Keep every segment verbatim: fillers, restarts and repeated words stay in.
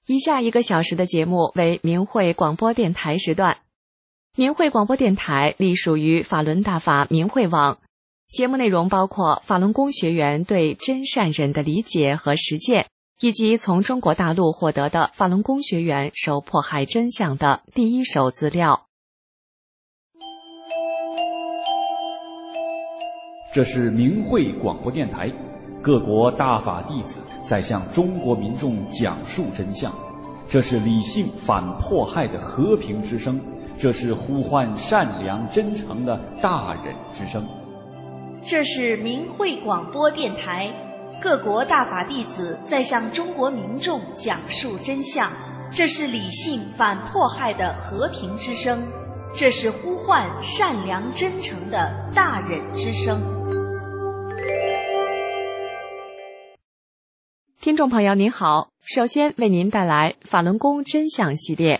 以下一个小时的节目为明慧广播电台时段。明慧广播电台隶属于法轮大法明慧网，节目内容包括法轮功学员对真善忍的理解和实践，以及从中国大陆获得的法轮功学员受迫害真相的第一手资料。 这是明慧广播电台，各国大法弟子在向中国民众讲述真相，这是理性反迫害的和平之声，这是呼唤善良真诚的大忍之声。 这是明慧广播电台，各国大法弟子在向中国民众讲述真相，这是理性反迫害的和平之声，这是呼唤善良真诚的大忍之声。 听众朋友您好，首先为您带来法轮功真相系列。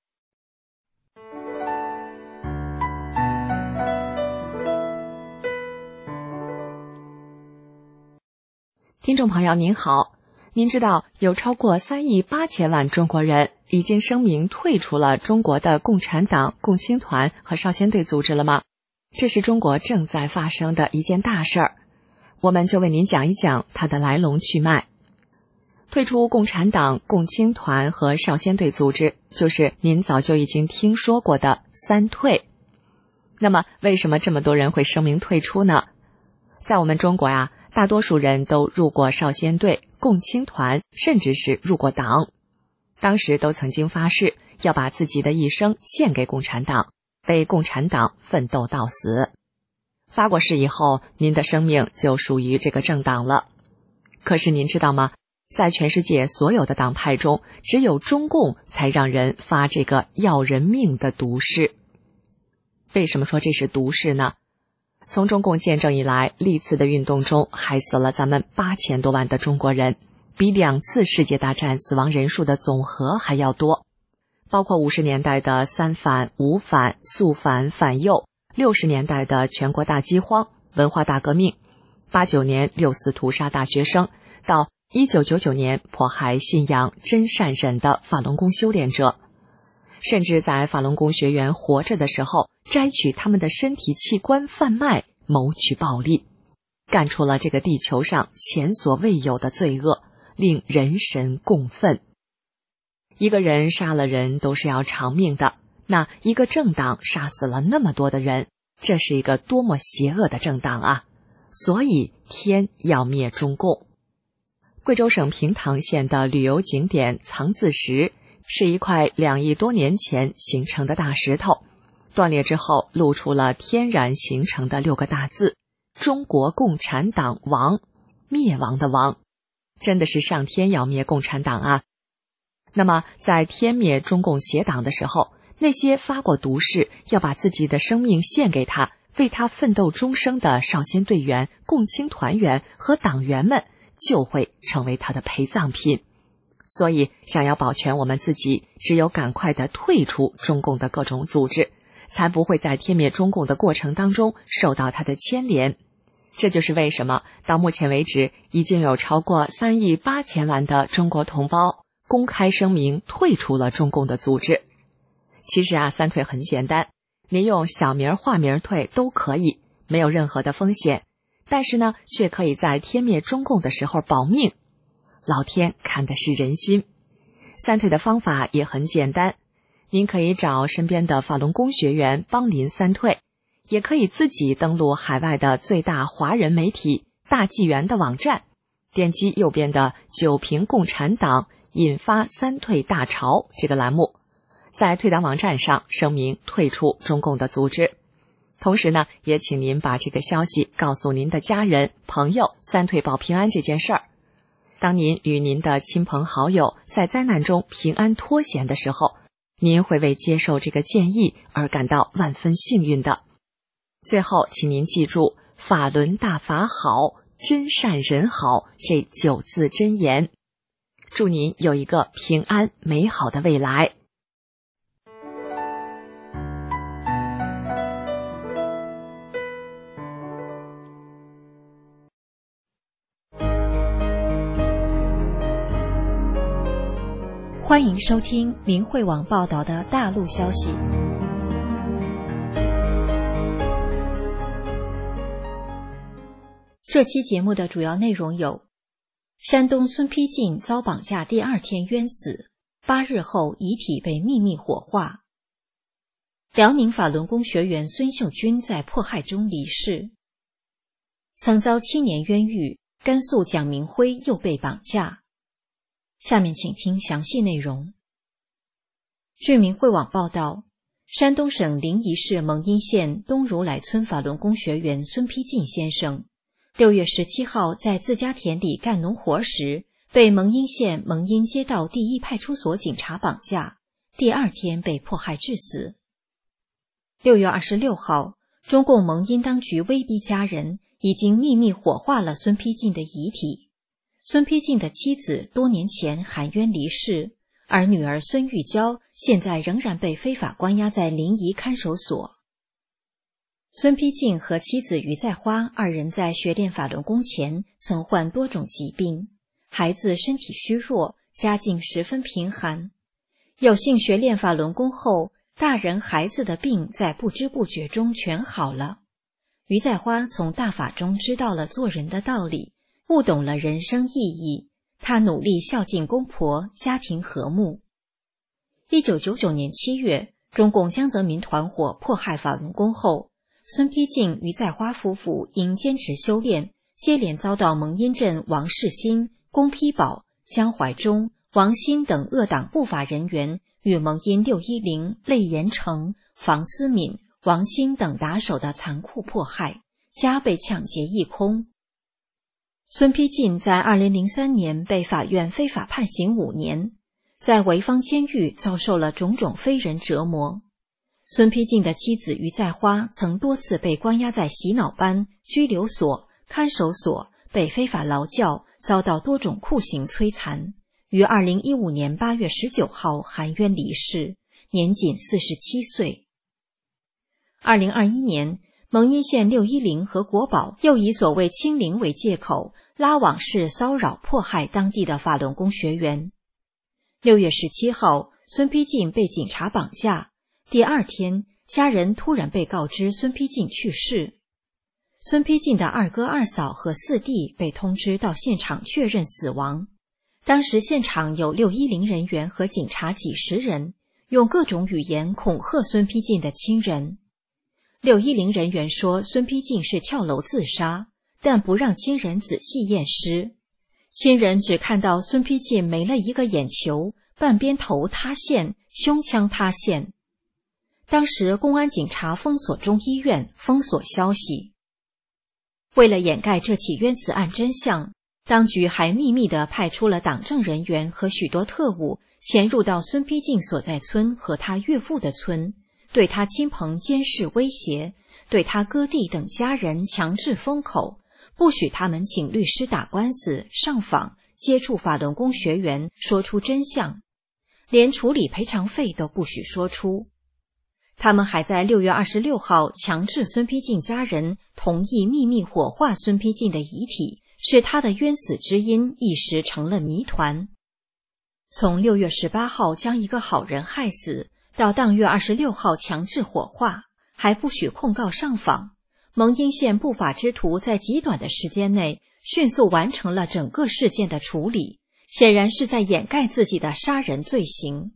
听众朋友您好，您知道有超过三亿八千万中国人已经声明退出了中国的共产党、共青团和少先队组织了吗？这是中国正在发生的一件大事儿，我们就为您讲一讲它的来龙去脉。退出共产党、共青团和少先队组织，就是您早就已经听说过的三退。那么为什么这么多人会声明退出呢？在我们中国呀，大多数人都入过少先队、共青团，甚至是入过党。当时都曾经发誓要把自己的一生献给共产党，为共产党奋斗到死。发过誓以后，您的生命就属于这个政党了。可是您知道吗？在全世界所有的党派中，只有中共才让人发这个要人命的毒誓。为什么说这是毒誓呢？从中共建政以来，历次的运动中害死了咱们八千多万的中国人，比两次世界大战死亡人数的总和还要多。包括五十年代的三反、五反、肃反、反右，六十年代的全国大饥荒、文化大革命，八九年六四屠杀大学生，到一九九九年迫害信仰真善忍的法轮功修炼者，甚至在法轮功学员活着的时候摘取他们的身体器官贩卖，谋取暴利，干出了这个地球上前所未有的罪恶，令人神共愤。一个人杀了人都是要偿命的，那一个政党杀死了那么多的人，这是一个多么邪恶的政党啊！所以天要灭中共。贵州省平塘县的旅游景点藏字石是一块两亿多年前形成的大石头，断裂之后露出了天然形成的六个大字：中国共产党亡，灭亡的亡。真的是上天要灭共产党啊！那么在天灭中共邪党的时候，那些发过毒誓要把自己的生命献给他，为他奋斗终生的少先队员、共青团员和党员们就会成为他的陪葬品。所以想要保全我们自己，只有赶快的退出中共的各种组织，才不会在天灭中共的过程当中受到他的牵连。这就是为什么到目前为止已经有超过三亿八千万的中国同胞公开声明退出了中共的组织。其实啊，三退很简单，您用小名化名退都可以，没有任何的风险，但是呢，却可以在天灭中共的时候保命。老天看的是人心。三退的方法也很简单，您可以找身边的法轮功学员帮您三退，也可以自己登录海外的最大华人媒体大纪元的网站，点击右边的九评共产党引发三退大潮这个栏目，在退党网站上声明退出中共的组织。同时呢，也请您把这个消息告诉您的家人、朋友，三退保平安这件事儿。当您与您的亲朋好友在灾难中平安脱险的时候，您会为接受这个建议而感到万分幸运的。最后，请您记住法轮大法好，真善人好这九字真言。祝您有一个平安美好的未来。 欢迎收听明慧网报道的大陆消息。这期节目的主要内容有：山东孙丕进遭绑架第二天冤死，八日后遗体被秘密火化；辽宁法轮功学员孙秀军在迫害中离世；曾遭七年冤狱，甘肃蒋明辉又被绑架。下面请听详细内容。据明慧网报道，山东省临沂市蒙阴县东如来村法轮功学员孙丕进先生六月十七号在自家田里干农活时，被蒙阴县蒙阴街道第一派出所警察绑架，第二天被迫害致死。六月二十六号，中共蒙阴当局威逼家人已经秘密火化了孙丕进的遗体。孙丕进的妻子多年前含冤离世，而女儿孙玉娇现在仍然被非法关押在临沂看守所。孙丕进和妻子于在花二人在学练法轮功前曾患多种疾病，孩子身体虚弱，家境十分贫寒。有幸学练法轮功后，大人孩子的病在不知不觉中全好了。于在花从大法中知道了做人的道理，悟懂了人生意义，他努力孝敬公婆，家庭和睦。一九九九年七月，中共江泽民团伙迫害法轮功后，孙丕进、于在花夫妇因坚持修炼，接连遭到蒙阴镇王世新、龚丕宝、江怀忠、王鑫等恶党不法人员与蒙阴六一零、类延成、房思敏、王鑫等打手的残酷迫害，家被抢劫一空。孙丕进在二零零三年被法院非法判刑五年，在潍坊监狱遭受了种种非人折磨。孙丕进的妻子于在花曾多次被关押在洗脑班、拘留所、看守所，被非法劳教，遭到多种酷刑摧残，于二零一五年八月十九号含冤离世，年仅四十七岁。二零二一年，蒙阴县六一零和国保又以所谓清零为借口，拉网式骚扰迫害当地的法轮功学员。六月十七号，孙丕进被警察绑架，第二天，家人突然被告知孙丕进去世。孙丕进的二哥二嫂和四弟被通知到现场确认死亡。当时现场有六一零人员和警察几十人，用各种语言恐吓孙丕进的亲人。六一零人员说孙丕进是跳楼自杀，但不让亲人仔细验尸。亲人只看到孙丕进没了一个眼球，半边头塌陷，胸腔塌陷。当时公安警察封锁中医院，封锁消息。为了掩盖这起冤死案真相，当局还秘密地派出了党政人员和许多特务潜入到孙丕进所在村和他岳父的村，对他亲朋监视威胁，对他哥弟等家人强制封口，不许他们请律师打官司、上访、接触法轮功学员，说出真相，连处理赔偿费都不许说出。他们还在六月二十六号强制孙丕进家人同意秘密火化孙丕进的遗体，使他的冤死之因一时成了谜团。从六月十八号将一个好人害死，到当月二十六号强制火化，还不许控告上访，蒙阴县不法之徒在极短的时间内迅速完成了整个事件的处理，显然是在掩盖自己的杀人罪行。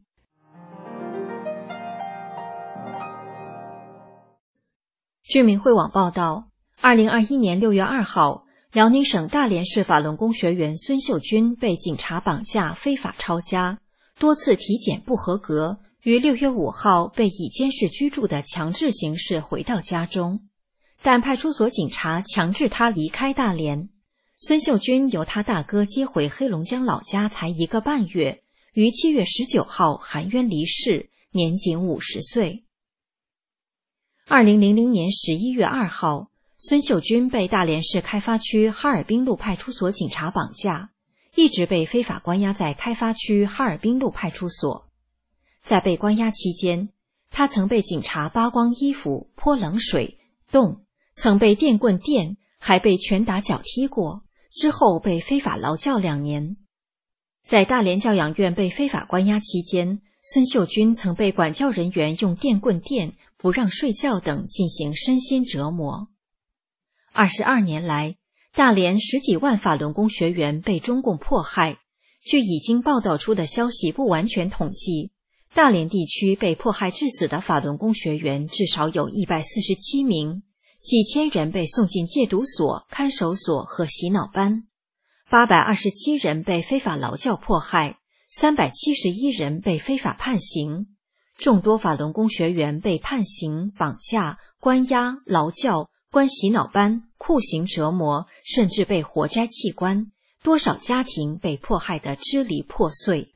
据明慧网报道，二零二一年六月二号，辽宁省大连市法轮功学员孙秀军被警察绑架非法抄家，多次体检不合格，于六月五号被以监视居住的强制形式回到家中，但派出所警察强制他离开大连。孙秀军由他大哥接回黑龙江老家才一个半月，于七月十九号含冤离世，年仅五十岁。二零零零年十一月二号，孙秀军被大连市开发区哈尔滨路派出所警察绑架，一直被非法关押在开发区哈尔滨路派出所。在被关押期间，他曾被警察扒光衣服、泼冷水、冻，曾被电棍电，还被拳打脚踢过，之后被非法劳教两年。 在大连教养院被非法关押期间，孙秀君曾被管教人员用电棍电、不让睡觉等进行身心折磨。二十二年来，大连十几万法轮功学员被中共迫害。据已经报道出的消息不完全统计，大连地区被迫害致死的法轮功学员至少有一百四十七名，几千人被送进戒毒所、看守所和洗脑班，八百二十七人被非法劳教迫害，三百七十一人被非法判刑，众多法轮功学员被判刑、绑架、关押、劳教、关洗脑班、酷刑折磨，甚至被活摘器官，多少家庭被迫害得支离破碎。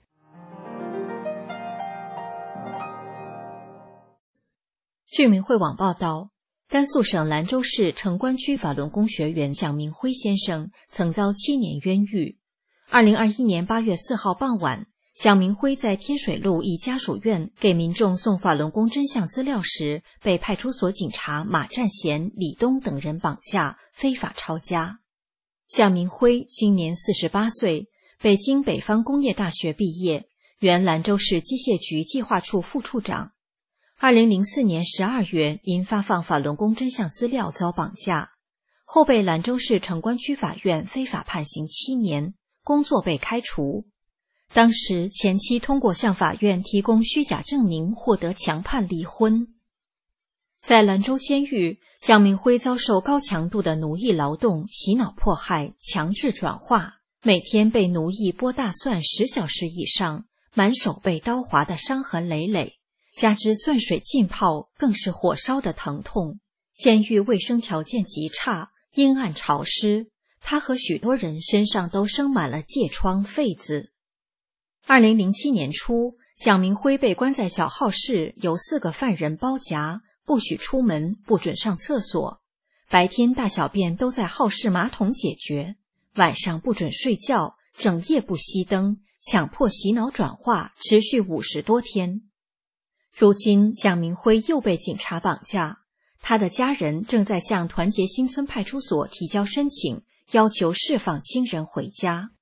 据明慧网报道，甘肃省兰州市城关区法轮功学员蒋明辉先生曾遭七年冤狱。二零二一年八月四号傍晚，蒋明辉在天水路一家属院给民众送法轮功真相资料时，被派出所警察马占贤、李东等人绑架，非法抄家。蒋明辉今年四十八岁，北京北方工业大学毕业，原兰州市机械局计划处副处长。二零零四年十二月，因发放法轮功真相资料遭绑架，后被兰州市城关区法院非法判刑七年，工作被开除。当时前妻通过向法院提供虚假证明获得强判离婚。在兰州监狱，蒋明辉遭受高强度的奴役劳动、洗脑迫害、强制转化，每天被奴役剥大蒜十小时以上，满手被刀划的伤痕累累，加之蒜水浸泡，更是火烧的疼痛。监狱卫生条件极差，阴暗潮湿，他和许多人身上都生满了疥疮、痱子。二零零七年初，蒋明辉被关在小号室，由四个犯人包夹，不许出门，不准上厕所，白天大小便都在号室马桶解决，晚上不准睡觉，整夜不熄灯，强迫洗脑转化，持续五十多天。如今蒋明辉又被警察绑架，他的家人正在向团结新村派出所提交申请，要求释放亲人回家。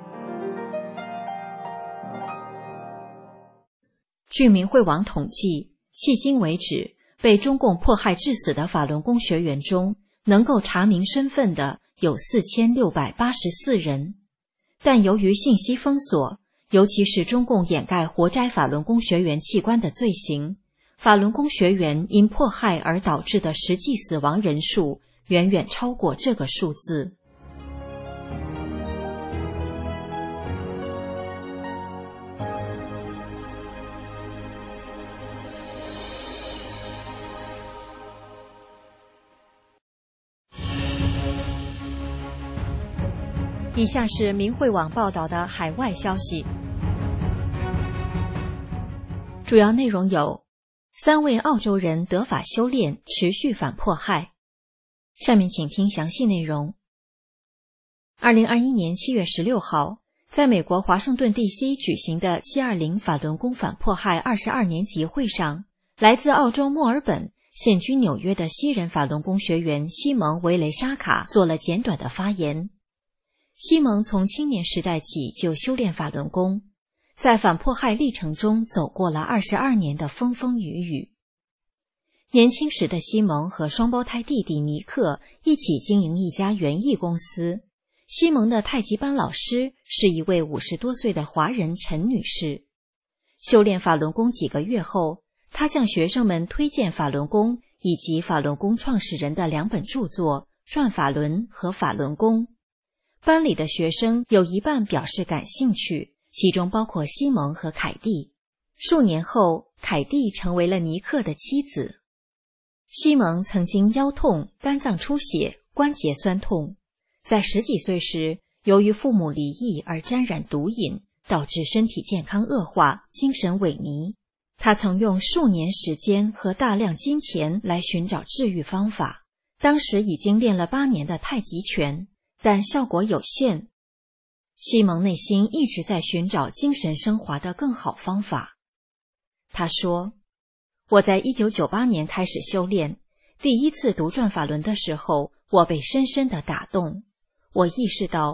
据明慧网统计，迄今为止，被中共迫害致死的法轮功学员中，能够查明身份的有四千六百八十四人。但由于信息封锁，尤其是中共掩盖活摘法轮功学员器官的罪行，法轮功学员因迫害而导致的实际死亡人数远远超过这个数字。以下是明慧网报道的海外消息，主要内容有：三位澳洲人得法修炼，持续反迫害。下面请听详细内容。二零二一年七月十六号，在美国华盛顿 D C 举行的七二零法轮功反迫害二十二年集会上，来自澳洲墨尔本、现居纽约的西人法轮功学员西蒙·维雷沙卡做了简短的发言。西蒙从青年时代起就修炼法轮功，在反迫害历程中走过了二十二年的风风雨雨。年轻时的西蒙和双胞胎弟弟尼克一起经营一家园艺公司。西蒙的太极班老师是一位五十多岁的华人陈女士。修炼法轮功几个月后，她向学生们推荐法轮功以及法轮功创始人的两本著作《转法轮》和《法轮功》。班里的学生有一半表示感兴趣，其中包括西蒙和凯蒂。数年后，凯蒂成为了尼克的妻子。西蒙曾经腰痛、肝脏出血、关节酸痛，在十几岁时，由于父母离异而沾染毒瘾，导致身体健康恶化，精神萎靡。他曾用数年时间和大量金钱来寻找治愈方法，当时已经练了八年的太极拳，但效果有限。西蒙内心一直在寻找精神升华的更好方法。他说，我在一九九八年开始修炼，第一次读转法轮的时候，我被深深地打动。我意识到，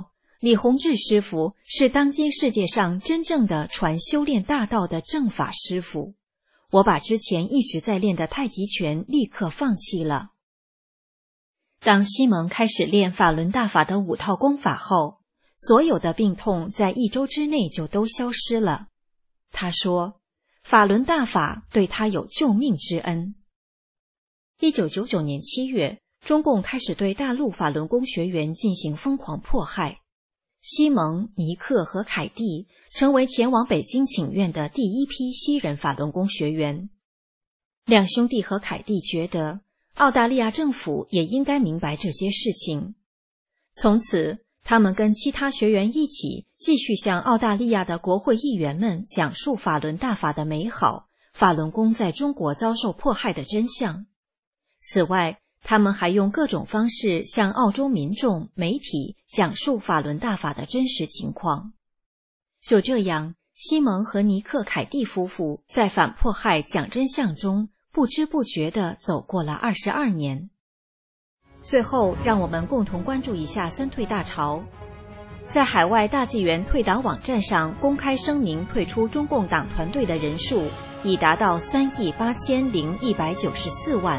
李洪志师傅是当今世界上真正的传修炼大道的正法师傅，我把之前一直在练的太极拳立刻放弃了。当西蒙开始练法轮大法的五套功法后，所有的病痛在一周之内就都消失了。他说，法轮大法对他有救命之恩。一九九九年七月，中共开始对大陆法轮功学员进行疯狂迫害。西蒙、尼克和凯蒂成为前往北京请愿的第一批西人法轮功学员。两兄弟和凯蒂觉得，澳大利亚政府也应该明白这些事情。从此，他们跟其他学员一起继续向澳大利亚的国会议员们讲述法轮大法的美好，法轮功在中国遭受迫害的真相。此外，他们还用各种方式向澳洲民众、媒体讲述法轮大法的真实情况。就这样，西蒙和尼克·凯蒂夫妇在反迫害、讲真相中不知不觉地走过了二十二年。最后，让我们共同关注一下三退大潮。在海外大纪元退党网站上公开声明退出中共党团队的人数已达到三亿八千零一百九十四万。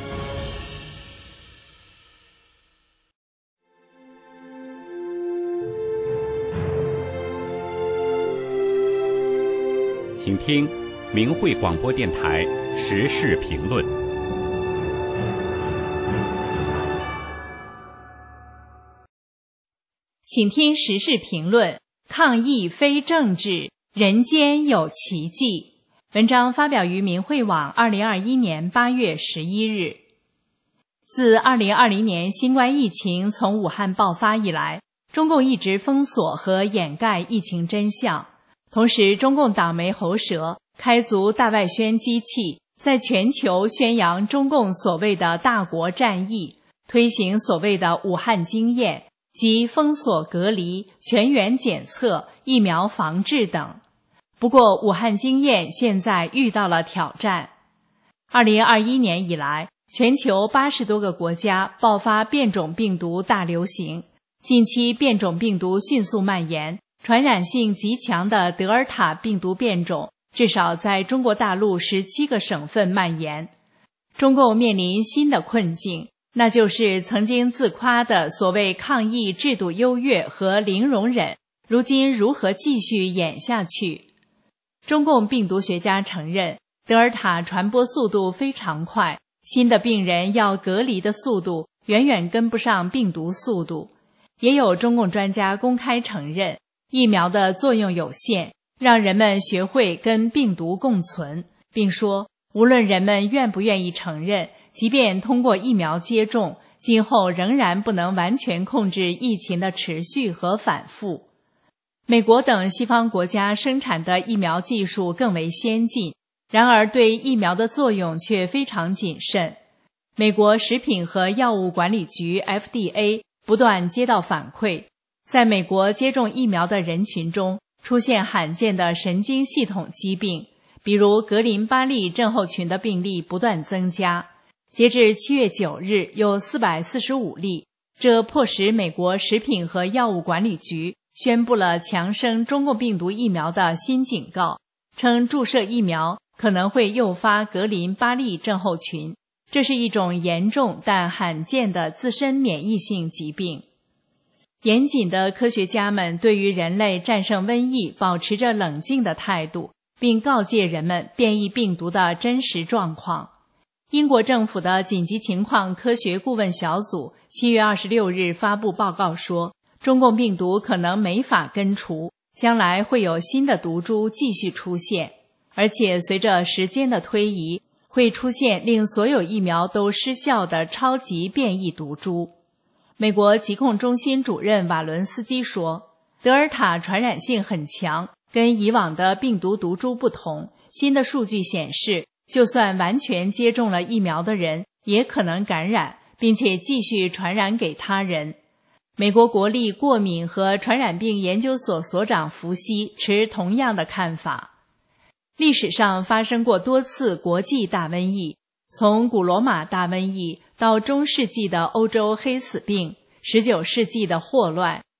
请听明慧广播电台时事评论。 请听时事评论：抗疫非政治，人间有奇迹。文章发表于明慧网二零二一年八月十一日。自二零二零年新冠疫情从武汉爆发以来，中共一直封锁和掩盖疫情真相。同时，中共党媒喉舌开足大外宣机器，在全球宣扬中共所谓的大国战役，推行所谓的武汉经验，即封锁隔离、全员检测、疫苗防治等。不过，武汉经验现在遇到了挑战。二零二一年以来，全球八十多个国家爆发变种病毒大流行，近期变种病毒迅速蔓延。传染性极强的德尔塔病毒变种至少在中国大陆十七个省份蔓延。中共面临新的困境，那就是曾经自夸的所谓抗疫制度优越和零容忍，如今如何继续演下去？中共病毒学家承认，德尔塔传播速度非常快，新的病人要隔离的速度远远跟不上病毒速度。也有中共专家公开承认，疫苗的作用有限，让人们学会跟病毒共存，并说，无论人们愿不愿意承认，即便通过疫苗接种，今后仍然不能完全控制疫情的持续和反复。美国等西方国家生产的疫苗技术更为先进，然而对疫苗的作用却非常谨慎。美国食品和药物管理局 F D A 不断接到反馈，在美国接种疫苗的人群中出现罕见的神经系统疾病，比如格林巴利症候群的病例不断增加。截至七月九日有四百四十五例，这迫使美国食品和药物管理局宣布了强生中共病毒疫苗的新警告，称注射疫苗可能会诱发格林巴利症候群，这是一种严重但罕见的自身免疫性疾病。严谨的科学家们对于人类战胜瘟疫保持着冷静的态度，并告诫人们变异病毒的真实状况。英国政府的紧急情况科学顾问小组七月二十六日发布报告说，中共病毒可能没法根除，将来会有新的毒株继续出现，而且随着时间的推移，会出现令所有疫苗都失效的超级变异毒株。美国疾控中心主任瓦伦斯基说，德尔塔传染性很强，跟以往的病毒毒株不同，新的数据显示，就算完全接种了疫苗的人也可能感染，并且继续传染给他人。美国国立过敏和传染病研究所所长福西持同样的看法。历史上发生过多次国际大瘟疫，从古罗马大瘟疫到中世纪的欧洲黑死病、十九世纪的霍乱、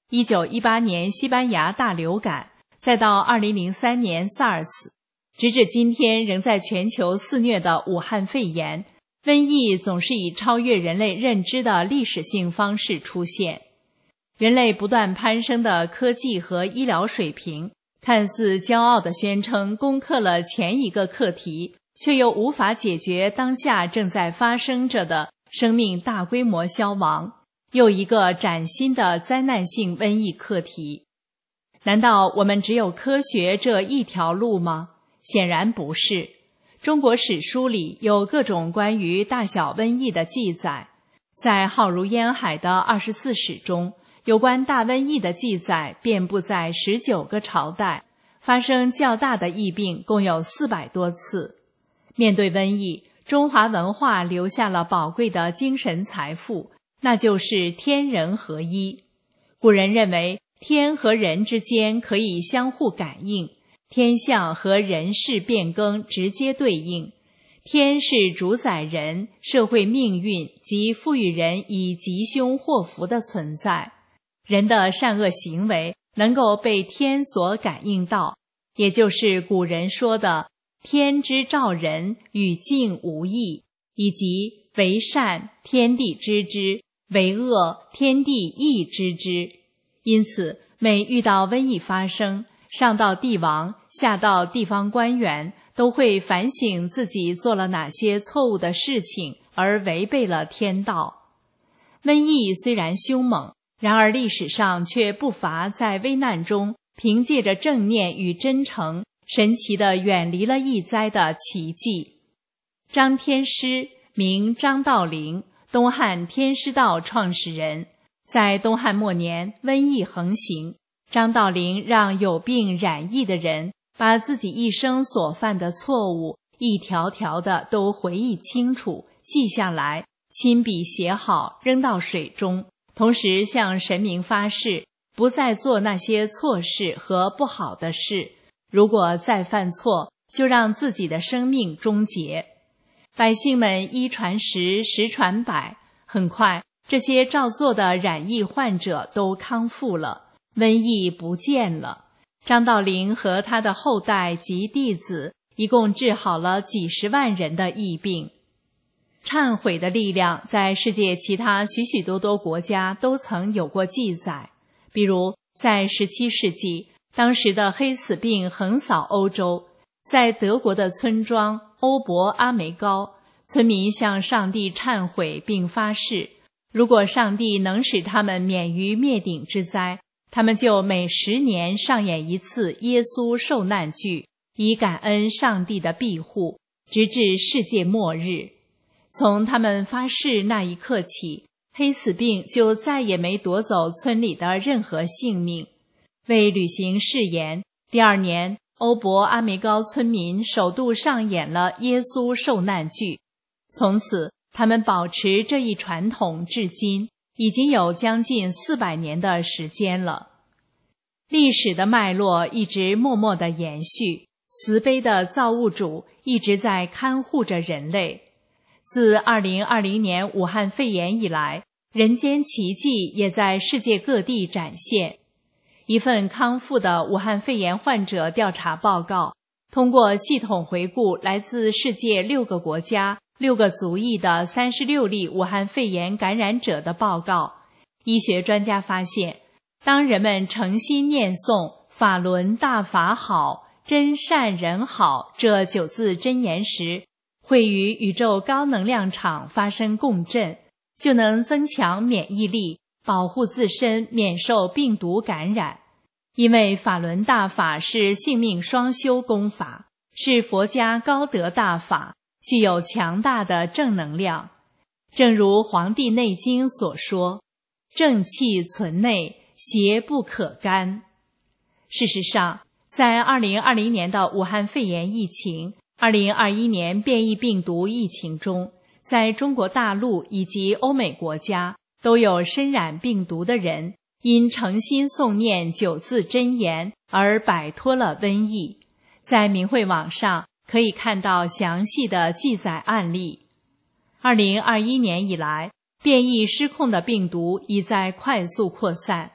一九一八年西班牙大流感，再到二零零三年 SARS， 直至今天仍在全球肆虐的武汉肺炎，瘟疫总是以超越人类认知的历史性方式出现。人类不断攀升的科技和医疗水平，看似骄傲地宣称攻克了前一个课题，却又无法解决当下正在发生着的生命大规模消亡，又一个崭新的灾难性瘟疫课题。难道我们只有科学这一条路吗？显然不是。中国史书里有各种关于大小瘟疫的记载，在浩如烟海的二十四史中，有关大瘟疫的记载遍布在十九个朝代，发生较大的疫病共有四百多次。面对瘟疫，中华文化留下了宝贵的精神财富，那就是天人合一。古人认为天和人之间可以相互感应，天象和人事变更直接对应。天是主宰人社会命运及赋予人以吉凶祸福的存在，人的善恶行为能够被天所感应到，也就是古人说的天之照人与境无异，以及为善天地知之，为恶天地亦知之。因此每遇到瘟疫发生，上到帝王，下到地方官员，都会反省自己做了哪些错误的事情而违背了天道。瘟疫虽然凶猛，然而历史上却不乏在危难中凭借着正念与真诚，神奇地远离了疫灾的奇迹。张天师名张道陵，东汉天师道创始人。在东汉末年，瘟疫横行，张道陵让有病染疫的人把自己一生所犯的错误一条条的都回忆清楚，记下来，亲笔写好，扔到水中，同时向神明发誓，不再做那些错事和不好的事，如果再犯错，就让自己的生命终结。百姓们一传十，十传百，很快这些照做的染疫患者都康复了，瘟疫不见了。张道陵和他的后代及弟子一共治好了几十万人的疫病。忏悔的力量在世界其他许许多多国家都曾有过记载，比如在十七世纪，当时的黑死病横扫欧洲，在德国的村庄欧伯阿梅高，村民向上帝忏悔并发誓，如果上帝能使他们免于灭顶之灾，他们就每十年上演一次耶稣受难剧，以感恩上帝的庇护，直至世界末日。从他们发誓那一刻起，黑死病就再也没夺走村里的任何性命。为履行誓言，第二年欧伯阿梅高村民首度上演了耶稣受难剧。从此他们保持这一传统至今，已经有将近四百年的时间了。历史的脉络一直默默地延续，慈悲的造物主一直在看护着人类。自二零二零年武汉肺炎以来，人间奇迹也在世界各地展现。一份康复的武汉肺炎患者调查报告，通过系统回顾来自世界六个国家六个族裔的三十六例武汉肺炎感染者的报告，医学专家发现，当人们诚心念诵法轮大法好，真善人好这九字真言时，会与宇宙高能量场发生共振，就能增强免疫力，保护自身免受病毒感染。因为法轮大法是性命双修功法，是佛家高德大法，具有强大的正能量。正如《黄帝内经》所说，正气存内，邪不可干。事实上，在二零二零年的武汉肺炎疫情、二零二一年变异病毒疫情中，在中国大陆以及欧美国家都有身染病毒的人因诚心诵念九字真言而摆脱了瘟疫。在明慧网上可以看到详细的记载案例。二零二一年以来，变异失控的病毒已在快速扩散。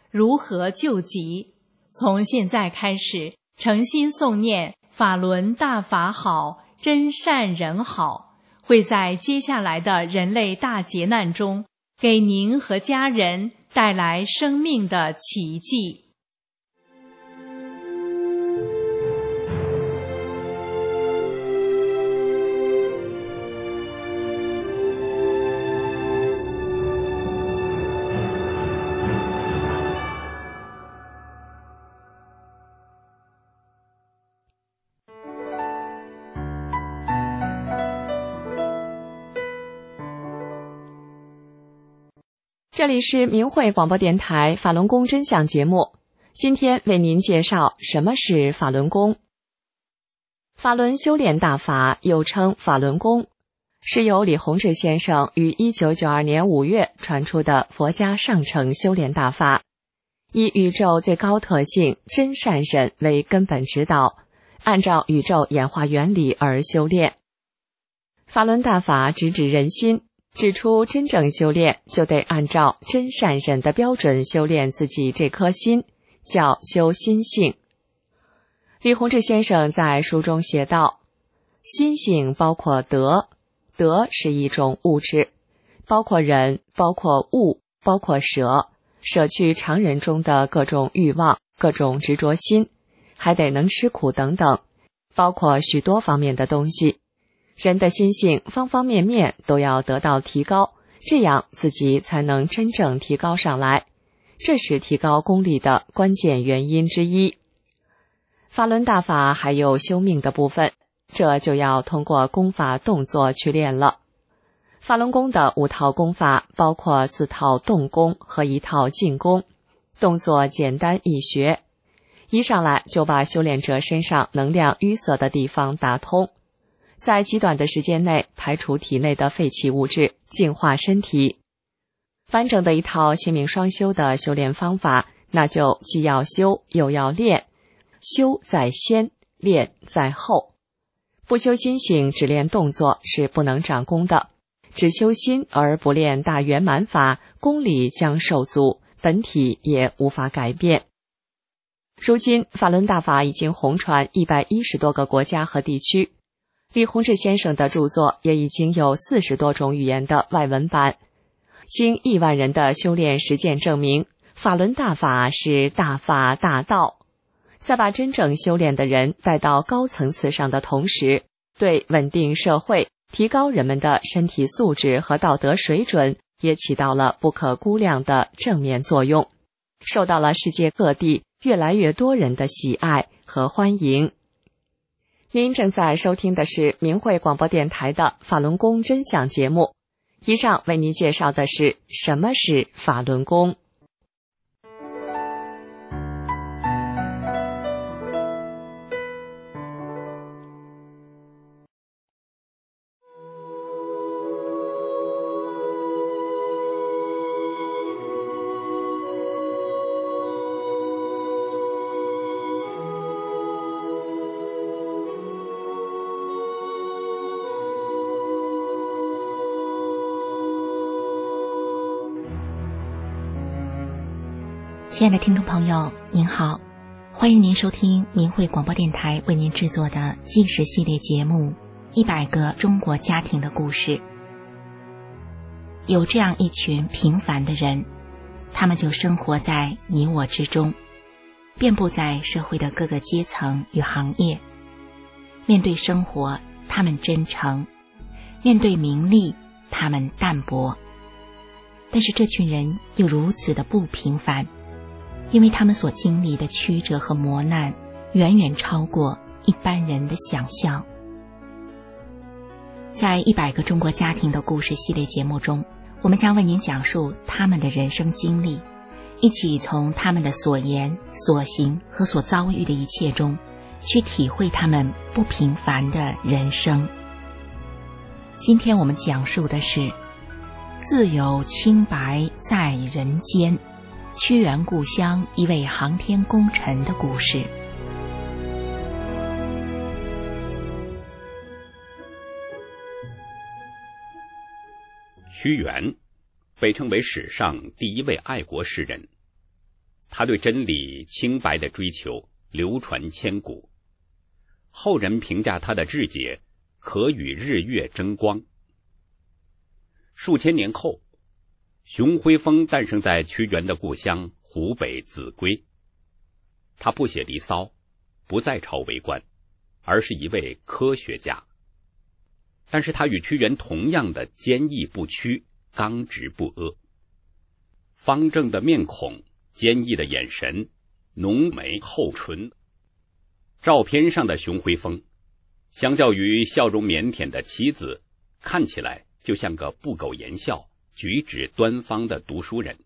如何救急？从现在开始，诚心诵念法轮大法好，真善人好，会在接下来的人类大劫难中，给您和家人带来生命的奇迹。 这里是明慧广播电台法轮功真相节目，今天为您介绍什么是法轮功。法轮修炼大法又称法轮功，是由李洪志先生于一九九二年五月传出的佛家上乘修炼大法，以宇宙最高特性真善忍为根本指导，按照宇宙演化原理而修炼。法轮大法直指人心，指出真正修炼就得按照真善忍的标准修炼自己这颗心，叫修心性。李洪志先生在书中写道，心性包括德，德是一种物质，包括人，包括物，包括舍，舍去常人中的各种欲望，各种执着心，还得能吃苦等等，包括许多方面的东西。人的心性方方面面都要得到提高，这样自己才能真正提高上来，这是提高功力的关键原因之一。法轮大法还有修命的部分，这就要通过功法动作去练了。法轮功的五套功法包括四套动功和一套静功，动作简单易学，一上来就把修炼者身上能量淤塞的地方打通，在极短的时间内排除体内的废弃物质，净化身体。完整的一套心命双修的修炼方法，那就既要修又要练，修在先，练在后。不修心性，只练动作是不能长功的，只修心而不练大圆满法，功力将受阻，本体也无法改变。如今法轮大法已经红传一百一十多个国家和地区，李洪志先生的著作也已经有四十多种语言的外文版。经亿万人的修炼实践证明，法轮大法是大法大道。在把真正修炼的人带到高层次上的同时，对稳定社会、提高人们的身体素质和道德水准也起到了不可估量的正面作用，受到了世界各地越来越多人的喜爱和欢迎。您正在收听的是明慧广播电台的法轮功真相节目，以上为您介绍的是什么是法轮功。 亲爱的听众朋友，您好，欢迎您收听明慧广播电台为您制作的纪实系列节目《一百个中国家庭的故事》。有这样一群平凡的人，他们就生活在你我之中，遍布在社会的各个阶层与行业。面对生活，他们真诚；面对名利，他们淡泊。但是这群人又如此的不平凡，因为他们所经历的曲折和磨难远远超过一般人的想象。在一百个中国家庭的故事系列节目中，我们将为您讲述他们的人生经历，一起从他们的所言所行和所遭遇的一切中去体会他们不平凡的人生。今天我们讲述的是自由清白在人间，屈原故乡一位航天功臣的故事。 屈原被称为史上第一位爱国诗人。 他对真理清白的追求流传千古，后人评价他的志节可与日月争光。数千年后，熊辉峰诞生在屈原的故乡湖北秭归。他不写离骚，不在朝为官，而是一位科学家。但是他与屈原同样的坚毅不屈，刚直不阿。方正的面孔，坚毅的眼神，浓眉厚唇。照片上的熊辉峰，相较于笑容腼腆的妻子，看起来就像个不苟言笑、举止端方的读书人。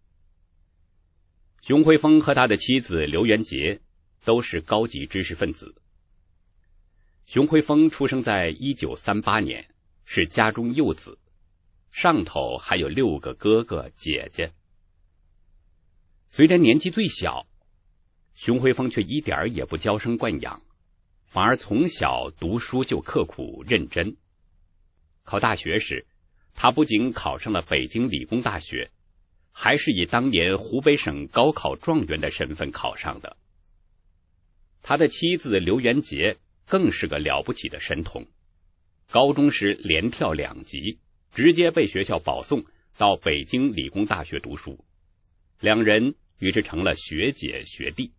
熊辉峰和他的妻子刘元杰都是高级知识分子。熊辉峰出生在一九三八年，是家中幼子，上头还有六个哥哥姐姐。虽然年纪最小，熊辉峰却一点也不娇生惯养，反而从小读书就刻苦认真。考大学时，他不仅考上了北京理工大学，还是以当年湖北省高考状元的身份考上的。他的妻子刘元杰更是个了不起的神童，高中时连跳两级，直接被学校保送到北京理工大学读书，两人于是成了学姐学弟。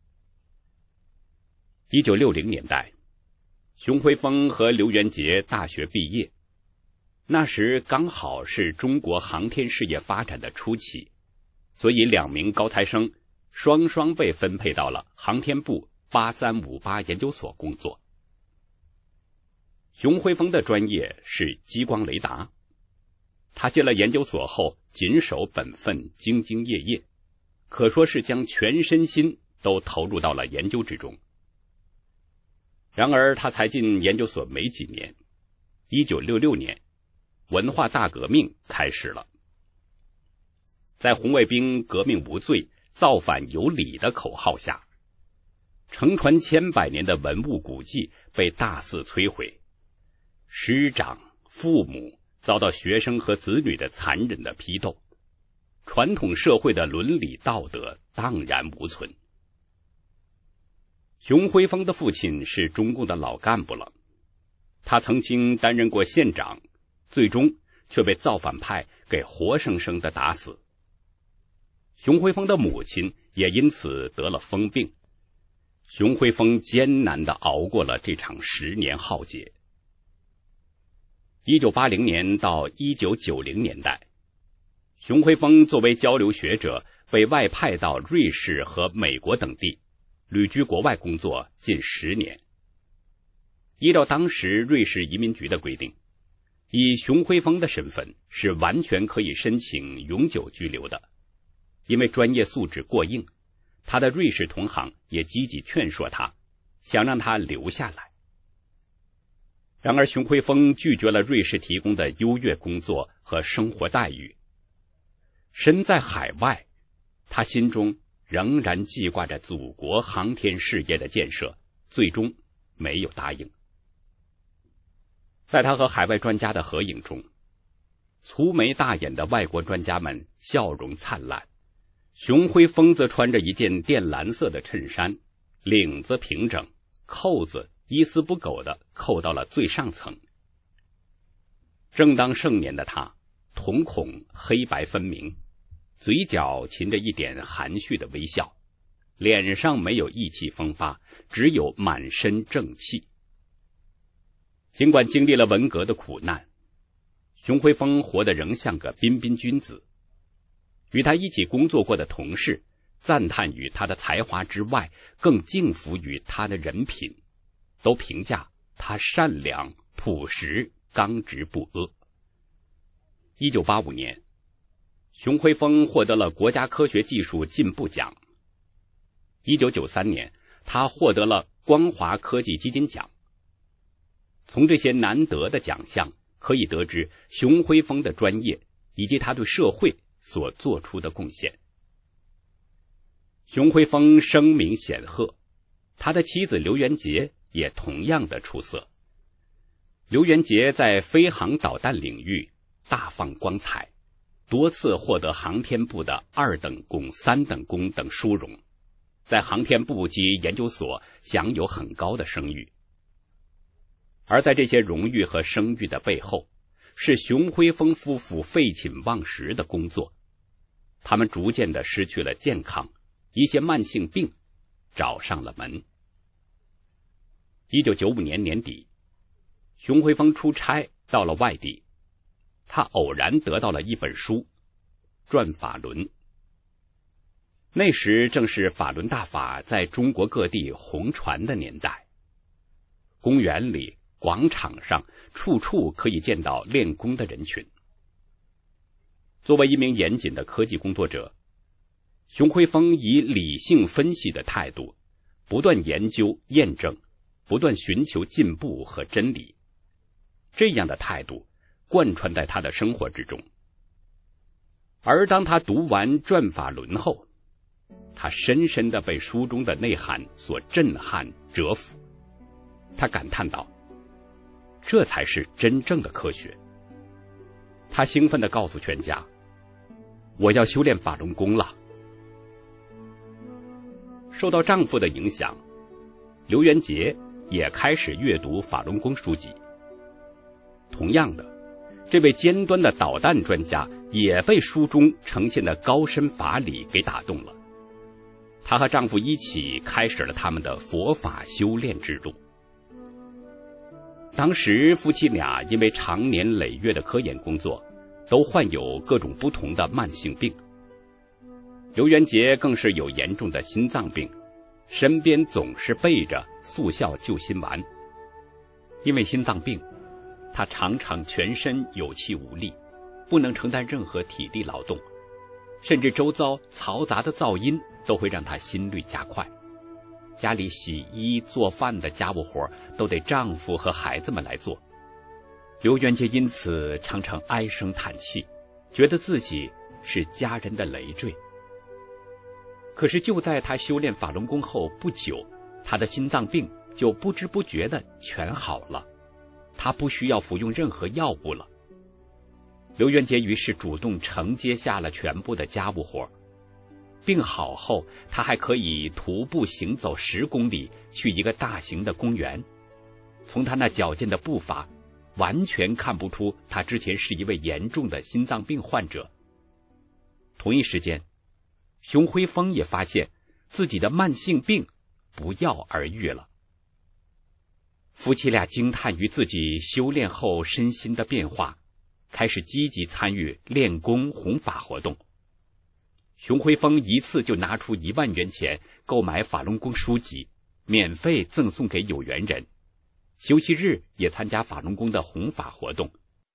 一九六零年代，熊辉峰和刘元杰大学毕业，那时刚好是中国航天事业发展的初期，所以两名高材生双双被分配到了航天部八三五八研究所工作。熊辉峰的专业是激光雷达，他进了研究所后谨守本分，兢兢业业，可说是将全身心都投入到了研究之中。然而他才进研究所没几年，一九六六年文化大革命开始了。在红卫兵革命无罪，造反有理的口号下，承传千百年的文物古迹被大肆摧毁，师长、父母遭到学生和子女的残忍的批斗，传统社会的伦理道德荡然无存。熊辉峰的父亲是中共的老干部了，他曾经担任过县长，最终却被造反派给活生生的打死。熊辉峰的母亲也因此得了疯病。熊辉峰艰难地熬过了这场十年浩劫。一九八零年到一九九零年代，熊辉峰作为交流学者被外派到瑞士和美国等地，旅居国外工作近十年。依照当时瑞士移民局的规定，以熊辉峰的身份是完全可以申请永久居留的，因为专业素质过硬，他的瑞士同行也积极劝说他，想让他留下来。然而熊辉峰拒绝了瑞士提供的优越工作和生活待遇。身在海外，他心中仍然记挂着祖国航天事业的建设，最终没有答应。在他和海外专家的合影中，粗眉大眼的外国专家们笑容灿烂，熊辉峰则穿着一件靛蓝色的衬衫，领子平整，扣子一丝不苟地扣到了最上层。正当盛年的他，瞳孔黑白分明，嘴角噙着一点含蓄的微笑，脸上没有意气风发，只有满身正气。尽管经历了文革的苦难，熊辉峰活得仍像个彬彬君子。与他一起工作过的同事赞叹于他的才华之外，更敬服于他的人品，都评价他善良、朴实、刚直不阿。一九八五年，熊辉峰获得了国家科学技术进步奖。一九九三年，他获得了光华科技基金奖。从这些难得的奖项可以得知熊辉峰的专业以及他对社会所做出的贡献。熊辉峰声名显赫，他的妻子刘元杰也同样的出色。刘元杰在飞航导弹领域大放光彩， 多次获得航天部的二等功、三等功等殊荣，在航天部及研究所享有很高的声誉。而在这些荣誉和声誉的背后，是熊辉峰夫妇废寝忘食的工作。他们逐渐地失去了健康，一些慢性病找上了门。一九九五年年底，熊辉峰出差到了外地，他偶然得到了一本书《转法轮》。那时正是法轮大法在中国各地红传的年代，公园里、广场上处处可以见到练功的人群。作为一名严谨的科技工作者，熊辉峰以理性分析的态度，不断研究验证，不断寻求进步和真理。这样的态度贯穿在他的生活之中。而当他读完《转法轮》后，他深深地被书中的内涵所震撼折服。他感叹道：这才是真正的科学。他兴奋地告诉全家：我要修炼法轮功了。受到丈夫的影响，刘元杰也开始阅读法轮功书籍。同样的，这位尖端的导弹专家也被书中呈现的高深法理给打动了。她和丈夫一起开始了他们的佛法修炼之路。当时夫妻俩因为长年累月的科研工作，都患有各种不同的慢性病。刘元杰更是有严重的心脏病，身边总是备着速效救心丸。因为心脏病，他常常全身有气无力，不能承担任何体力劳动，甚至周遭嘈杂的噪音都会让他心率加快。家里洗衣做饭的家务活都得丈夫和孩子们来做。刘元杰因此常常唉声叹气，觉得自己是家人的累赘。可是就在他修炼法轮功后不久，他的心脏病就不知不觉地全好了，他不需要服用任何药物了。刘元杰于是主动承接下了全部的家务活。病好后，他还可以徒步行走十公里去一个大型的公园。从他那矫健的步伐，完全看不出他之前是一位严重的心脏病患者。同一时间，熊辉峰也发现自己的慢性病不药而愈了。夫妻俩惊叹于自己修炼后身心的变化，开始积极参与练功弘法活动。熊辉峰一次就拿出一万元钱购买法轮功书籍，免费赠送给有缘人。休息日也参加法轮功的弘法活动。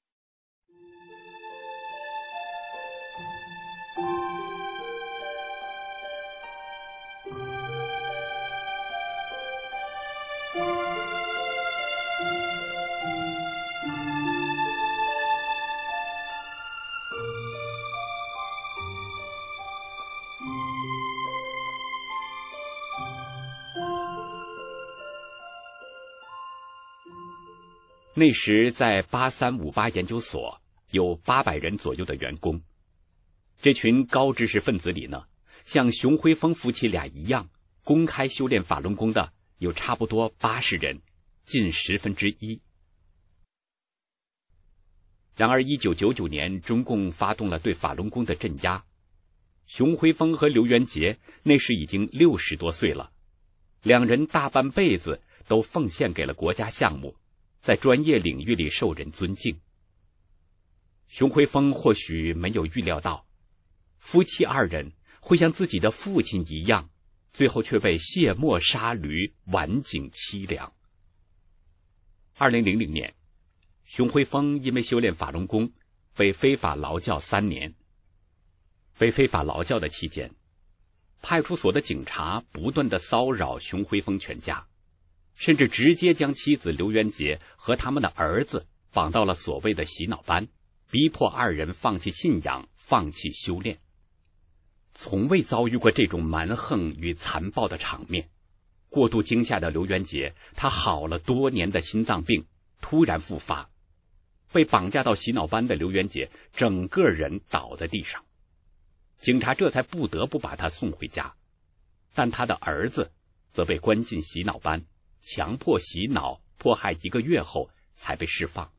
那时在八三五八研究所有八百人左右的员工，这群高知识分子里呢，像熊辉峰夫妻俩一样公开修炼法轮功的有差不多八十人，近十分之一。然而一九九九年中共发动了对法轮功的镇压，熊辉峰和刘元杰那时已经六十多岁了，两人大半辈子都奉献给了国家项目，在专业领域里受人尊敬。熊辉峰或许没有预料到，夫妻二人会像自己的父亲一样，最后却被卸磨杀驴，晚景凄凉。二零零零年，熊辉峰因为修炼法轮功被非法劳教三年。被非法劳教的期间，派出所的警察不断地骚扰熊辉峰全家，甚至直接将妻子刘元杰和他们的儿子绑到了所谓的洗脑班，逼迫二人放弃信仰，放弃修炼。从未遭遇过这种蛮横与残暴的场面，过度惊吓的刘元杰，他好了多年的心脏病突然复发， 被绑架到洗脑班的刘元杰整个人倒在地上，警察这才不得不把他送回家，但他的儿子则被关进洗脑班，强迫洗脑迫害一个月后才被释放。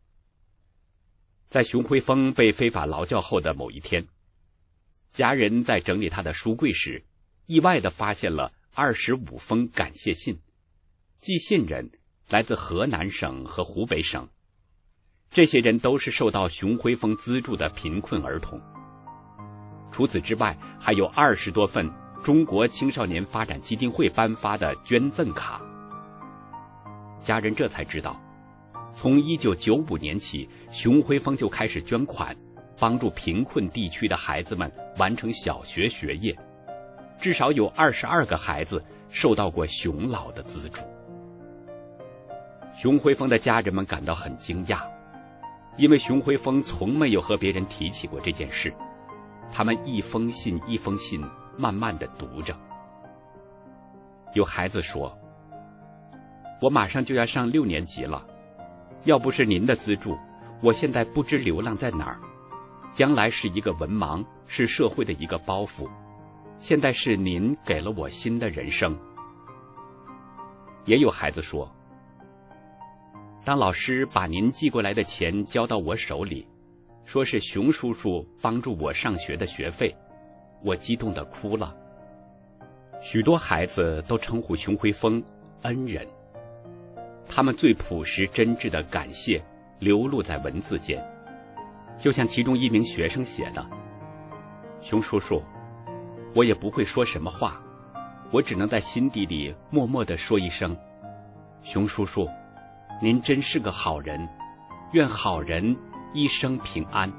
在熊辉峰被非法劳教后的某一天，家人在整理他的书柜时，意外地发现了二十五封感谢信，寄信人来自河南省和湖北省，这些人都是受到熊辉峰资助的贫困儿童。除此之外，还有二十多份中国青少年发展基金会颁发的捐赠卡。家人这才知道，从一九九五年起，熊辉峰就开始捐款，帮助贫困地区的孩子们完成小学学业，至少有二十二个孩子受到过熊老的资助。熊辉峰的家人们感到很惊讶，因为熊辉峰从没有和别人提起过这件事。他们一封信一封信慢慢地读着。有孩子说，我马上就要上六年级了，要不是您的资助，我现在不知流浪在哪儿，将来是一个文盲，是社会的一个包袱，现在是您给了我新的人生。也有孩子说，当老师把您寄过来的钱交到我手里，说是熊叔叔帮助我上学的学费，我激动地哭了。许多孩子都称呼熊辉峰恩人，他们最朴实真挚的感谢流露在文字间，就像其中一名学生写的，熊叔叔，我也不会说什么话，我只能在心底里默默地说一声，熊叔叔，您真是个好人，愿好人一生平安。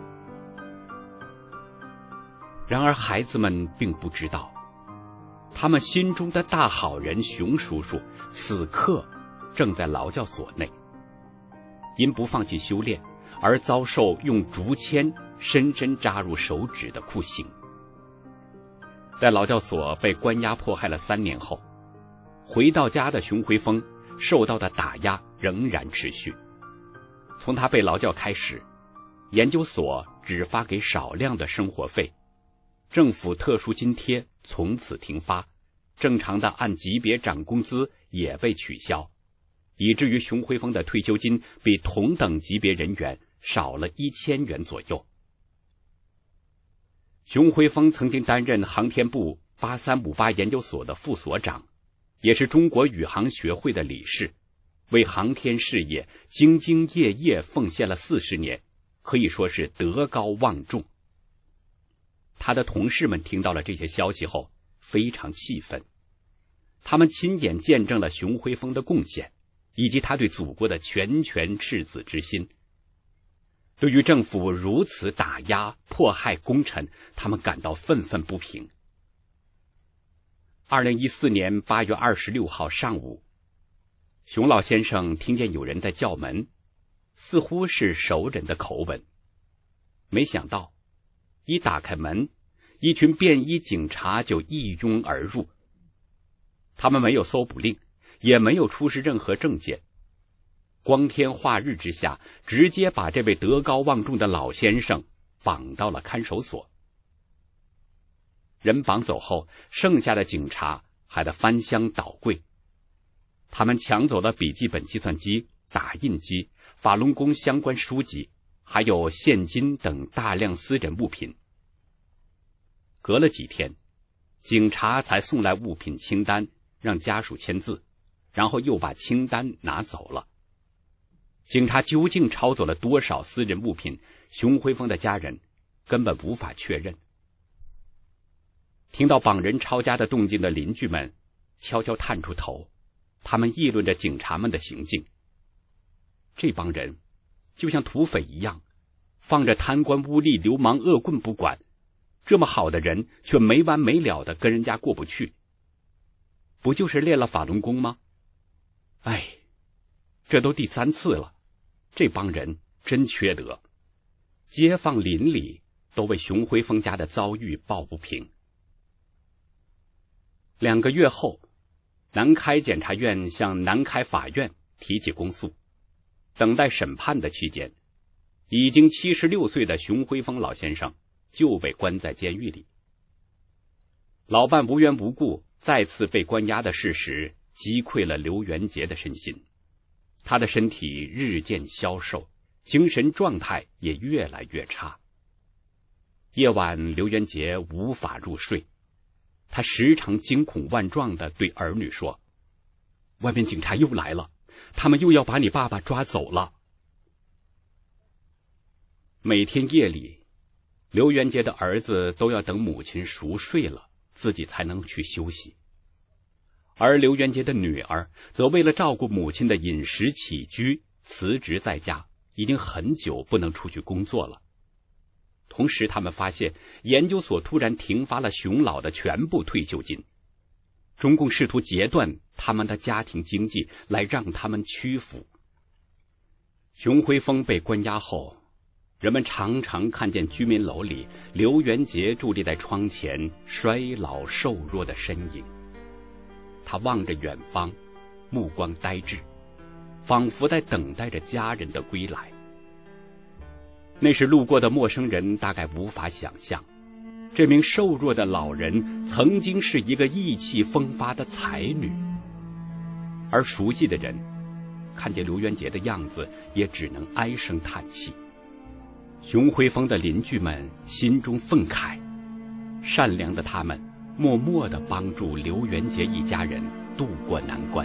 然而孩子们并不知道，他们心中的大好人熊叔叔此刻正在劳教所内，因不放弃修炼而遭受用竹签深深扎入手指的酷刑。在劳教所被关押迫害了三年后，回到家的熊辉峰受到的打压仍然持续。从他被劳教开始，研究所只发给少量的生活费，政府特殊津贴从此停发，正常的按级别涨工资也被取消，以至于熊辉峰的退休金比同等级别人员少了一千元左右。熊辉峰曾经担任航天部八三五八研究所的副所长，也是中国宇航学会的理事，为航天事业兢兢业业奉献了四十年，可以说是德高望重。他的同事们听到了这些消息后非常气愤，他们亲眼见证了熊辉峰的贡献，以及他对祖国的拳拳赤子之心。对于政府如此打压迫害功臣，他们感到愤愤不平。二零一四年八月二十六号上午，熊老先生听见有人在叫门，似乎是熟人的口吻。没想到一打开门，一群便衣警察就一拥而入。他们没有搜捕令，也没有出示任何证件，光天化日之下，直接把这位德高望重的老先生绑到了看守所。人绑走后，剩下的警察还得翻箱倒柜，他们抢走了笔记本计算机、打印机、法轮功相关书籍，还有现金等大量私人物品。隔了几天，警察才送来物品清单，让家属签字，然后又把清单拿走了。警察究竟抄走了多少私人物品，熊辉峰的家人根本无法确认。听到绑人抄家的动静的邻居们悄悄探出头，他们议论着警察们的行径。这帮人就像土匪一样，放着贪官污吏、流氓恶棍不管，这么好的人却没完没了的跟人家过不去。不就是练了法轮功吗？哎，这都第三次了，这帮人真缺德。街坊邻里都为熊辉峰家的遭遇抱不平。两个月后，南开检察院向南开法院提起公诉。等待审判的期间， 已经七十六岁的熊辉峰老先生就被关在监狱里。老伴无缘无故再次被关押的事实击溃了刘元杰的身心，他的身体日渐消瘦，精神状态也越来越差。夜晚刘元杰无法入睡，他时常惊恐万状地对儿女说：外面警察又来了，他们又要把你爸爸抓走了。每天夜里，刘元杰的儿子都要等母亲熟睡了，自己才能去休息。而刘元杰的女儿则为了照顾母亲的饮食起居，辞职在家，已经很久不能出去工作了。同时他们发现研究所突然停发了熊老的全部退休金，中共试图截断他们的家庭经济来让他们屈服。熊辉峰被关押后，人们常常看见居民楼里刘元杰伫立在窗前衰老瘦弱的身影，他望着远方，目光呆滞，仿佛在等待着家人的归来。那时路过的陌生人大概无法想象，这名瘦弱的老人曾经是一个意气风发的才女。而熟悉的人看见刘元杰的样子，也只能唉声叹气。熊辉峰的邻居们心中愤慨，善良的他们默默地帮助刘元杰一家人渡过难关。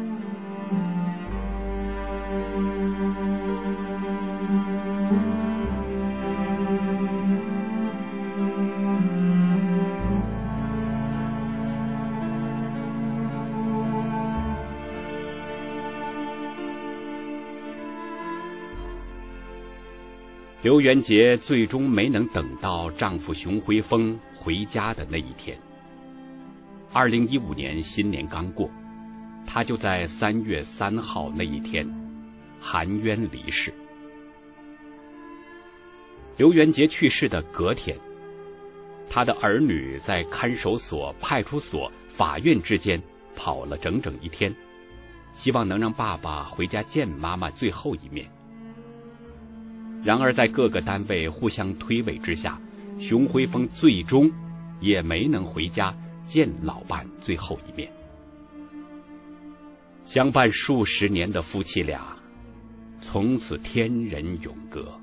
刘元杰最终没能等到丈夫熊辉峰回家的那一天。二零一五年新年刚过，她就在三月三号那一天含冤离世。刘元杰去世的隔天，他的儿女在看守所、派出所、法院之间跑了整整一天，希望能让爸爸回家见妈妈最后一面。然而在各个单位互相推诿之下，熊辉峰最终也没能回家见老伴最后一面。相伴数十年的夫妻俩，从此天人永隔。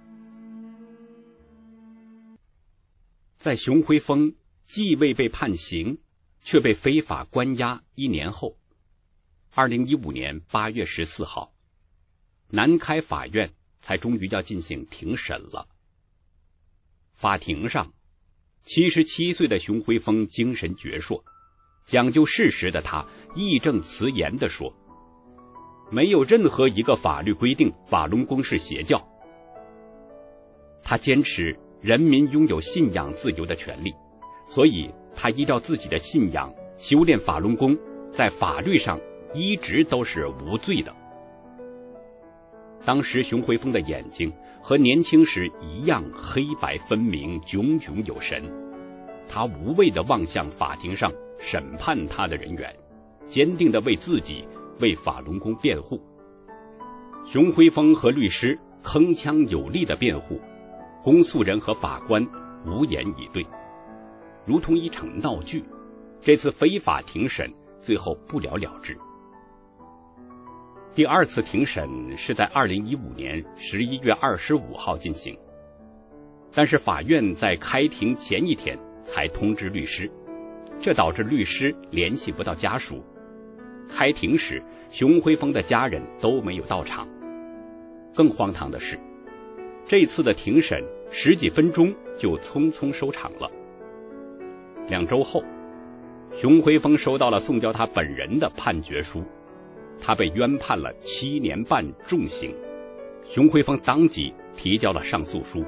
在熊辉峰既未被判刑，却被非法关押一年后，二零一五年八月十四号，南开法院才终于要进行庭审了。法庭上，七十七岁的熊辉峰精神矍铄，讲究事实的他义正辞严地说，没有任何一个法律规定法轮功是邪教。他坚持人民拥有信仰自由的权利，所以他依照自己的信仰修炼法轮功，在法律上一直都是无罪的。当时熊辉峰的眼睛和年轻时一样黑白分明，炯炯有神。他无畏地望向法庭上审判他的人员，坚定地为自己、为法轮功辩护。熊辉峰和律师铿锵有力地辩护，公诉人和法官无言以对，如同一场闹剧。这次非法庭审最后不了了之。第二次庭审是在二零一五年十一月二十五号进行，但是法院在开庭前一天才通知律师，这导致律师联系不到家属。开庭时，熊辉峰的家人都没有到场。更荒唐的是，这次的庭审十几分钟就匆匆收场了。两周后，熊辉峰收到了送交他本人的判决书，他被冤判了七年半重刑。熊辉峰当即提交了上诉书。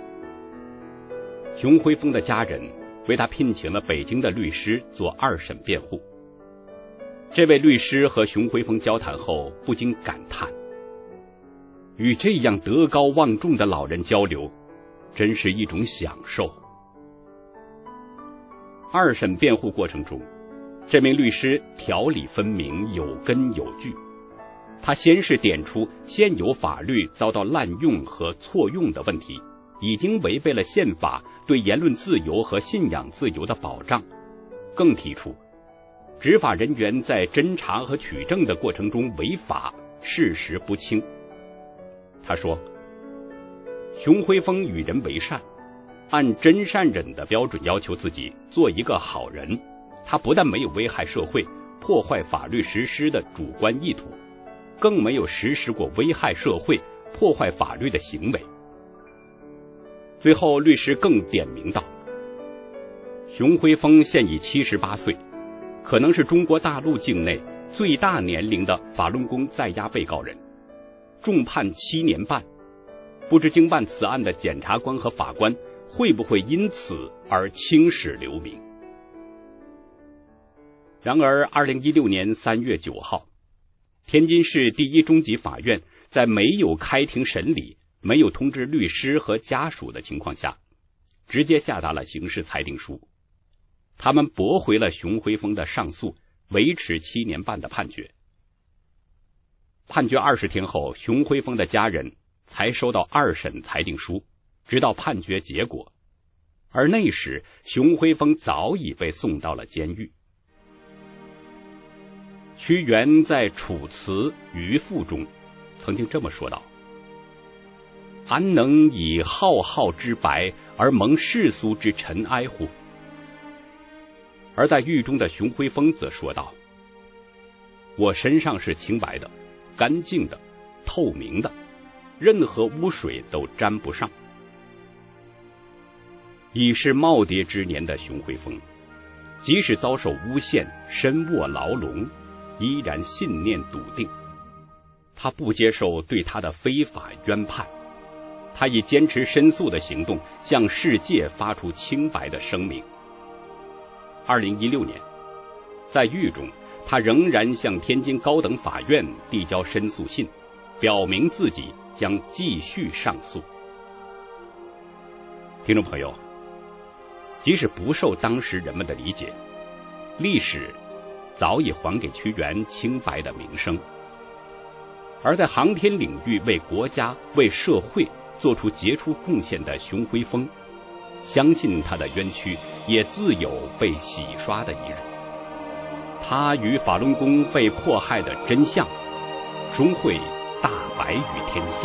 熊辉峰的家人为他聘请了北京的律师做二审辩护。这位律师和熊辉峰交谈后不禁感叹，与这样德高望重的老人交流，真是一种享受。二审辩护过程中，这名律师条理分明，有根有据， 他先是点出现有法律遭到滥用和错用的问题，已经违背了宪法对言论自由和信仰自由的保障，更提出执法人员在侦查和取证的过程中违法，事实不清。他说，熊辉峰与人为善，按真善忍的标准要求自己做一个好人，他不但没有危害社会、破坏法律实施的主观意图，更没有实施过危害社会、破坏法律的行为。最后，律师更点明道，熊辉峰现已七十八岁，可能是中国大陆境内最大年龄的法轮功在押被告人，重判七年半。不知经办此案的检察官和法官会不会因此而青史留名？然而二零一六年三月九号，天津市第一中级法院在没有开庭审理、没有通知律师和家属的情况下，直接下达了刑事裁定书。他们驳回了熊辉峰的上诉，维持七年半的判决。判决二十天后，熊辉峰的家人才收到二审裁定书，直到判决结果。而那时，熊辉峰早已被送到了监狱。屈原在《楚辞·渔父》中曾经这么说道：安能以浩浩之白而蒙世俗之尘埃乎？而在狱中的熊辉峰则说道：我身上是清白的、干净的、透明的，任何污水都沾不上。已是耄耋之年的熊辉峰，即使遭受诬陷、身卧牢笼，依然信念笃定。他不接受对他的非法冤判，他以坚持申诉的行动向世界发出清白的声明。二零一六年，在狱中，他仍然向天津高等法院递交申诉信，表明自己将继续上诉。听众朋友，即使不受当时人们的理解，历史早已还给屈原清白的名声。而在航天领域为国家、为社会做出杰出贡献的熊辉峰，相信他的冤屈也自有被洗刷的一日。他与法轮功被迫害的真相，终会大白于天下。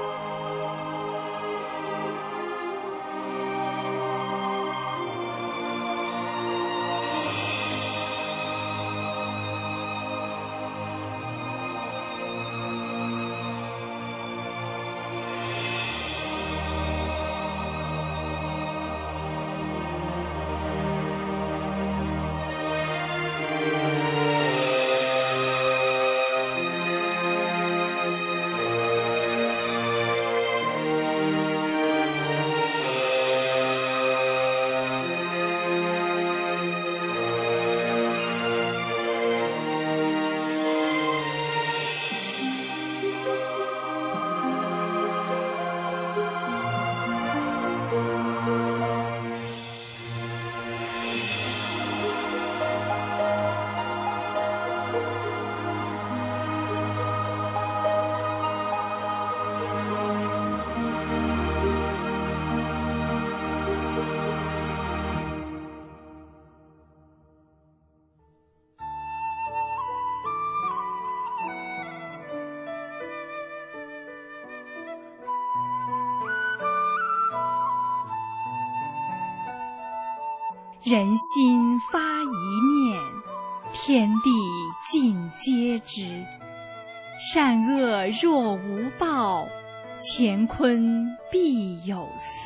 人心发一念，天地尽皆知。善恶若无报，乾坤必有私。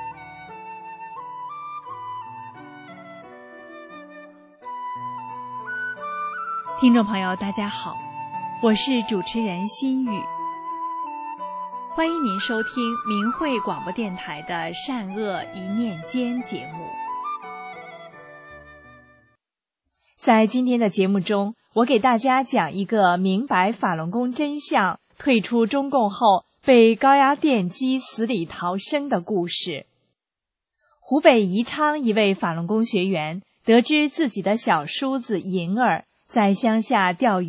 听众朋友，大家好，我是主持人心雨，欢迎您收听明慧广播电台的《善恶一念间》节目。在今天的节目中，我给大家讲一个明白法轮功真相、退出中共后被高压电击死里逃生的故事。湖北宜昌一位法轮功学员得知自己的小叔子银儿在乡下钓鱼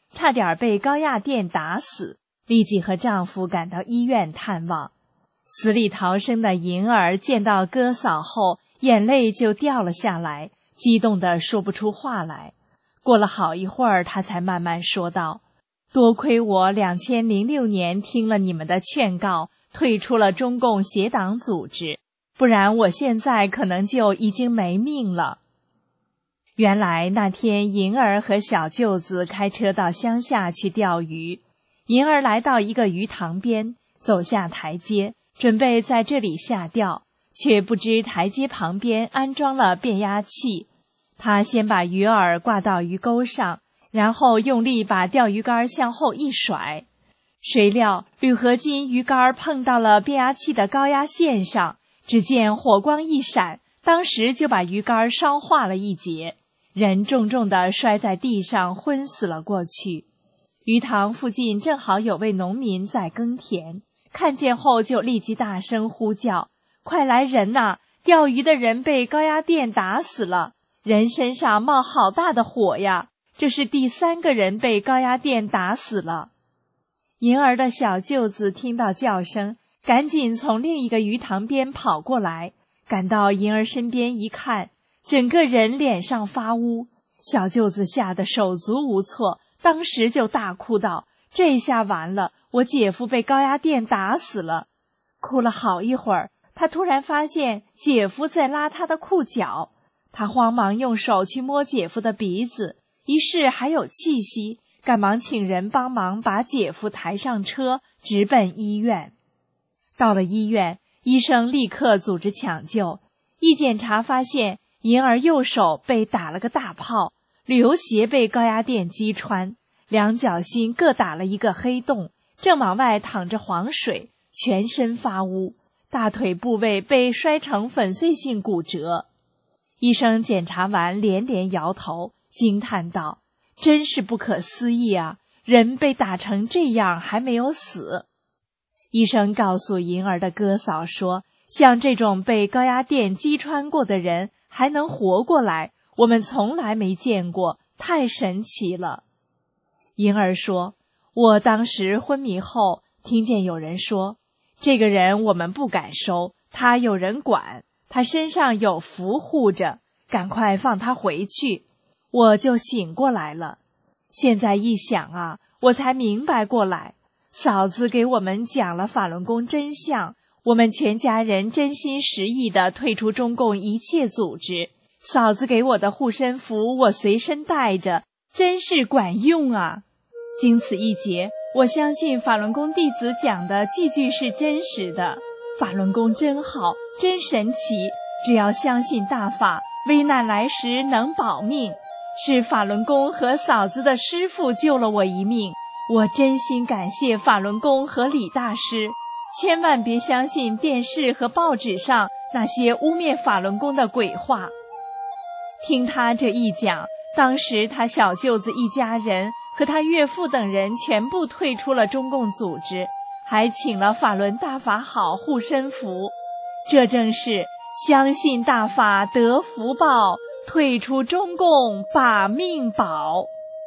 差点被高压电打死，立即和丈夫赶到医院探望。死里逃生的银儿见到哥嫂后，眼泪就掉了下来，激动得说不出话来。过了好一会儿，她才慢慢说道：多亏我两千零六年听了你们的劝告，退出了中共邪党组织，不然我现在可能就已经没命了。原来那天银儿和小舅子开车到乡下去钓鱼，银儿来到一个鱼塘边，走下台阶，准备在这里下钓，却不知台阶旁边安装了变压器。他先把鱼饵挂到鱼钩上，然后用力把钓鱼竿向后一甩，谁料铝合金鱼竿碰到了变压器的高压线上，只见火光一闪，当时就把鱼竿烧化了一截，人重重地摔在地上，昏死了过去。鱼塘附近正好有位农民在耕田，看见后就立即大声呼叫：快来人呐！钓鱼的人被高压电打死了，人身上冒好大的火呀！这是第三个人被高压电打死了。银儿的小舅子听到叫声，赶紧从另一个鱼塘边跑过来，赶到银儿身边一看，整个人脸上发乌。小舅子吓得手足无措，当时就大哭道：这下完了，我姐夫被高压电打死了。哭了好一会儿，他突然发现姐夫在拉他的裤脚，他慌忙用手去摸姐夫的鼻子，一试还有气息，赶忙请人帮忙把姐夫抬上车，直奔医院。到了医院，医生立刻组织抢救，一检查发现银儿右手被打了个大泡，旅游鞋被高压电击穿，两脚心各打了一个黑洞，正往外淌着黄水，全身发乌，大腿部位被摔成粉碎性骨折。医生检查完连连摇头，惊叹道：真是不可思议啊，人被打成这样还没有死。医生告诉银儿的哥嫂说，像这种被高压电击穿过的人还能活过来，我们从来没见过，太神奇了。银儿说，我当时昏迷后听见有人说，这个人我们不敢收，他有人管，他身上有符护着，赶快放他回去，我就醒过来了。现在一想啊，我才明白过来，嫂子给我们讲了法轮功真相，我们全家人真心实意地退出中共一切组织，嫂子给我的护身符我随身带着，真是管用啊。经此一劫，我相信法轮功弟子讲的句句是真实的，法轮功真好，真神奇，只要相信大法，危难来时能保命。是法轮功和嫂子的师父救了我一命，我真心感谢法轮功和李大师，千万别相信电视和报纸上那些污蔑法轮功的鬼话。听他这一讲，当时他小舅子一家人和他岳父等人全部退出了中共组织，还请了法轮大法好护身符。这正是相信大法得福报，退出中共把命保。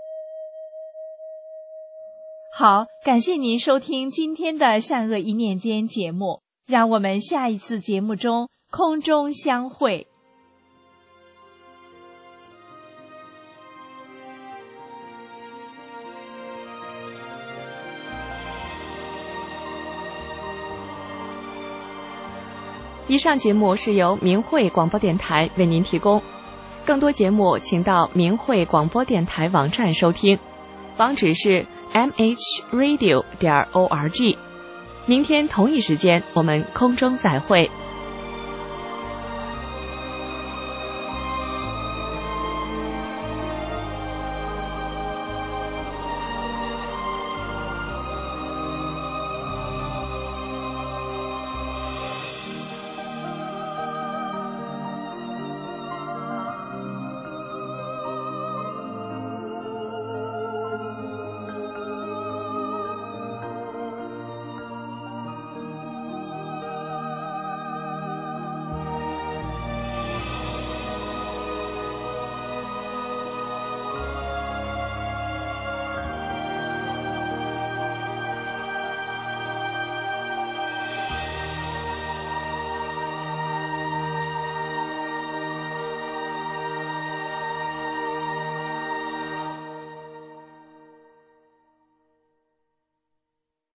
好，感谢您收听今天的善恶一念间节目，让我们下一次节目中空中相会。 以上节目是由明慧广播电台为您提供，更多节目请到明慧广播电台网站收听，网址是 m h radio 点 org。明天同一时间我们空中再会。